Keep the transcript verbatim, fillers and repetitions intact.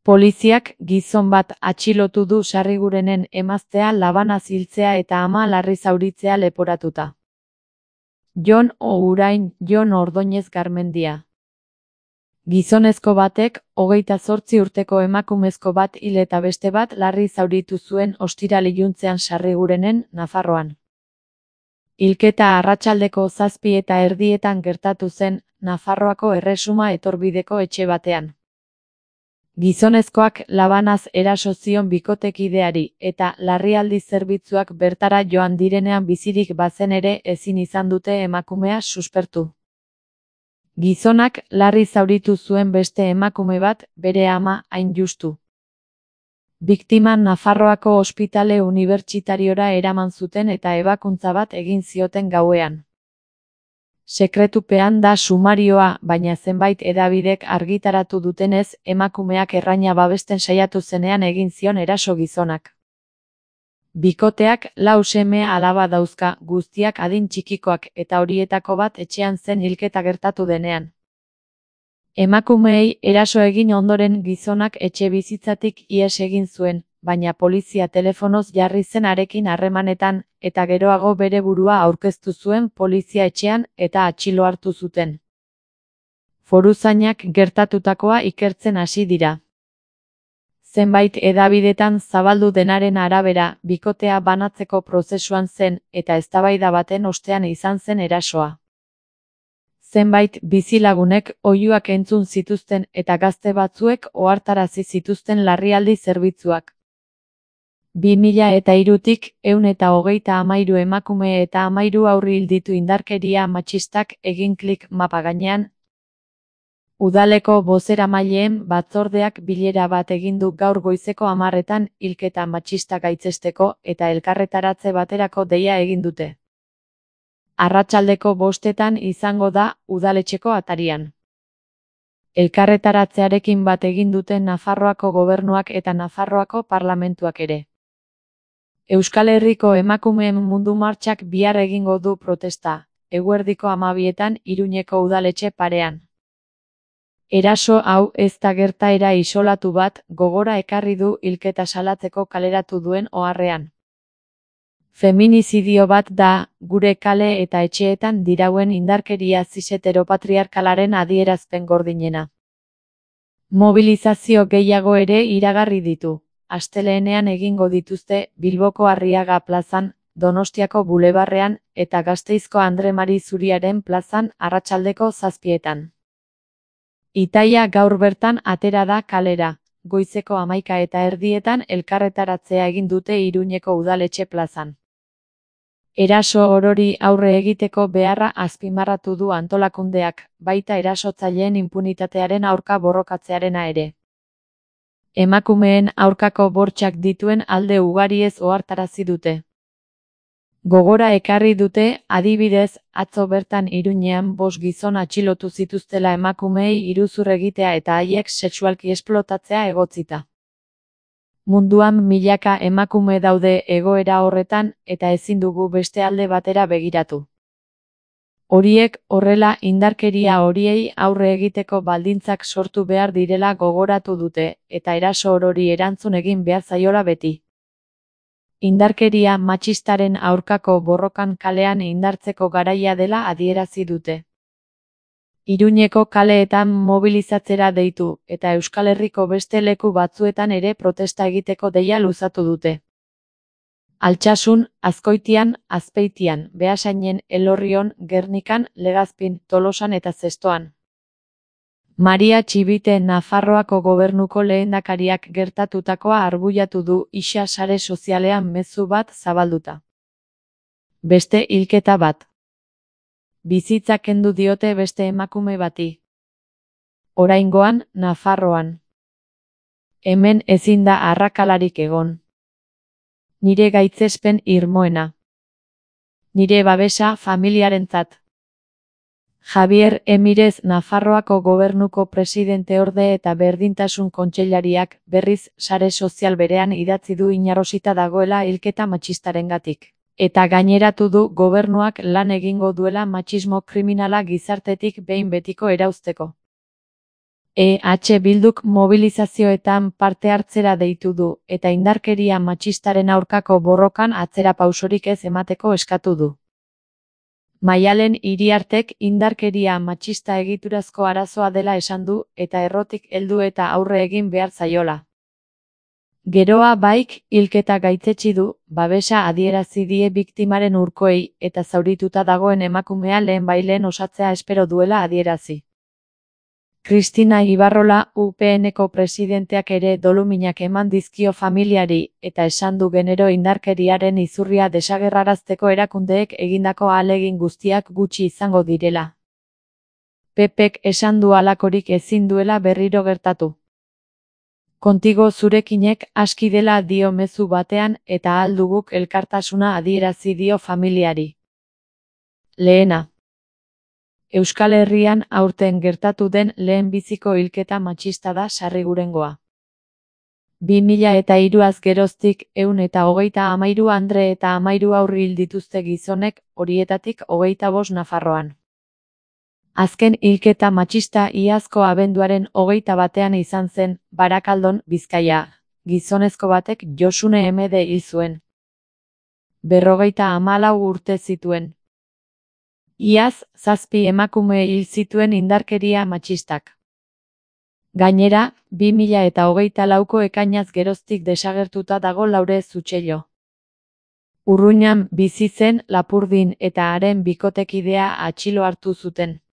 Poliziak gizon bat atxilotu du Sarrigurenen emaztea labanaz hiltzea eta ama larri zauritzea leporatuta. Jon Ourain Jon Ordóñez Garmendia. Gizonezko batek, hogeita zortzi urteko emakumezko bat hil eta beste bat larri zauritu zuen ostiral iluntzean Sarrigurenen, Nafarroan. Hilketa arratsaldeko zazpi eta erdietan gertatu zen, Nafarroako Erresuma etorbideko etxe batean. Gizonezkoak labanaz eraso zion bikotekideari, eta larrialdi zerbitzuak bertara joan direnean bizirik bazen ere ezin izan dute emakumea suspertu. Gizonak larri zauritu zuen beste emakume bat, bere ama, hain justu. Biktima Nafarroako ospitale unibertsitariora eraman zuten eta ebakuntza bat egin zioten gauean. Sekretupean da sumarioa, baina zenbait hedabidek argitaratu dutenez, emakumeak erraina babesten saiatu zenean egin zion eraso gizonak. Bikoteak lau seme alaba dauzka, guztiak adin txikikoak, eta horietako bat etxean zen hilketa gertatu denean. Emakumeei eraso egin ondoren gizonak etxe bizitzatik ihes egin zuen, baina polizia telefonoz jarri zen harekin harremanetan, eta geroago bere burua aurkeztu zuen polizia etxean eta atxilo hartu zuten. Foruzainak gertatutakoa ikertzen hasi dira. Zenbait hedabidetan zabaldu denaren arabera, bikotea banatzeko prozesuan zen, eta eztabaida baten ostean izan zen erasoa. Zenbait bizilagunek oihuak entzun zituzten eta gazte batzuek ohartarazi zituzten larrialdi zerbitzuak. bi mila eta hirutik ehun eta hogeita hamairu emakume eta hamairu haurri hil ditu indarkeria matxistak egin klik mapa gainean. Udaleko bozeramaileen batzordeak bilera bat egin du gaur goizeko hamarretan hilketa matxista gaitzesteko eta elkarretaratze baterako deia egin dute. Arratsaldeko bostetan izango da udaletxeko atarian. Elkarretaratzearekin bat egin dute Nafarroako gobernuak eta Nafarroako parlamentuak ere. Euskal Herriko emakumeen mundu martxak bihar egingo du protesta, eguerdiko hamabietan Iruñeko udaletxe parean. Eraso hau ez da gertaera isolatu bat, gogora ekarri du hilketa salatzeko kaleratu duen oharrean. Feminizidio bat da, gure kale eta etxeetan dirauen indarkeria ziseteropatriarkalaren adierazpen gordinena. Mobilizazio gehiago ere iragarri ditu. Asteleenean egingo dituzte Bilboko Arriaga plazan, Donostiako bulebarrean eta Gasteizko Andre Mari Zuriaren plazan arratsaldeko zazpietan. Itaia gaur bertan atera da kalera, goizeko hamaika eta erdietan elkarretaratzea egin dute Iruñeko udaletxe plazan. Eraso orori aurre egiteko beharra azpimarratu du antolakundeak, baita erasotzaileen inpunitatearen aurka borrokatzearena ere. Emakumeen aurkako bortxak dituen alde ugariez ohartarazi dute. Gogora ekarri dute, adibidez, atzo bertan Iruñean bost gizon atxilotu zituztela emakumeei iruzur egitea eta haiek sexualki esplotatzea egotzita. Munduan milaka emakume daude egoera horretan eta ezin dugu beste alde batera begiratu. Horiek horrela indarkeria horiei aurre egiteko baldintzak sortu behar direla gogoratu dute, eta eraso orori erantzun egin behar zaiola beti. Indarkeria matxistaren aurkako borrokan kalean indartzeko garaia dela adierazi dute. Iruñeko kaleetan mobilizatzera deitu, eta Euskal Herriko beste leku batzuetan ere protesta egiteko deia luzatu dute. Altsasun, Azkoitian, Azpeitian, Beasainen, Elorrion, Gernikan, Legazpin, Tolosan eta Zestoan. Maria Txibite Nafarroako gobernuko lehendakariak gertatutakoa arbuiatu du isa sare sozialean mezu bat zabalduta. Beste hilketa bat. Bizitza kendu diote beste emakume bati. Oraingoan, Nafarroan. Hemen ezin da arrakalarik egon. Nire gaitzespen irmoena. Nire babesa familiarentzat. Javier Emirez Nafarroako gobernuko presidenteorde eta berdintasun kontseilariak berriz sare sozial berean idatzi du inarrosita dagoela hilketa matxistarengatik. Eta gaineratu du gobernuak lan egingo duela matxismo kriminala gizartetik behin betiko erauzteko. E H Bilduk mobilizazioetan parte hartzera deitu du, eta indarkeria matxistaren aurkako borrokan atzera pausorik ez emateko eskatu du. Maialen Iriartek indarkeria matxista egiturazko arazoa dela esan du, eta errotik heldu eta aurre egin behar zaiola. Geroa baik, hilketa gaitzetsi du, babesa adierazi die biktimaren urkoei, eta zaurituta dagoen emakumea lehenbailehen osatzea espero duela adierazi. Kristina Ibarrola, U P N-ko presidenteak ere doluminak eman dizkio familiari, eta esan du genero indarkeriaren izurria desagerrarazteko erakundeek egindako ahalegin guztiak gutxi izango direla. P Pek esan du halakorik ezin duela berriro gertatu. Kontigo zurekinek aski dela dio mezu batean eta ahal duguk elkartasuna adierazi dio familiari. Lehena. Euskal Herrian aurten gertatu den lehenbiziko hilketa matxista da Sarrigurengoa. bi mila eta hiruaz geroztik ehun eta hogeita hamairu andre eta hamairu haur hil dituzte gizonek, horietatik hogeita bost Nafarroan. Azken hilketa matxista iazko abenduaren hogeita batean izan zen, Barakaldon, Bizkaia. Gizonezko batek Josune Emede hil zuen. Berrogeita hamalau urte zituen. Iaz, zazpi emakume hil zituen indarkeria matxistak. Gainera, bi mila eta hogeita lauko ekainaz geroztik desagertuta dago Laure Zutxello. Urruñan bizi zen Lapurdin eta haren bikotekidea atxilo hartu zuten.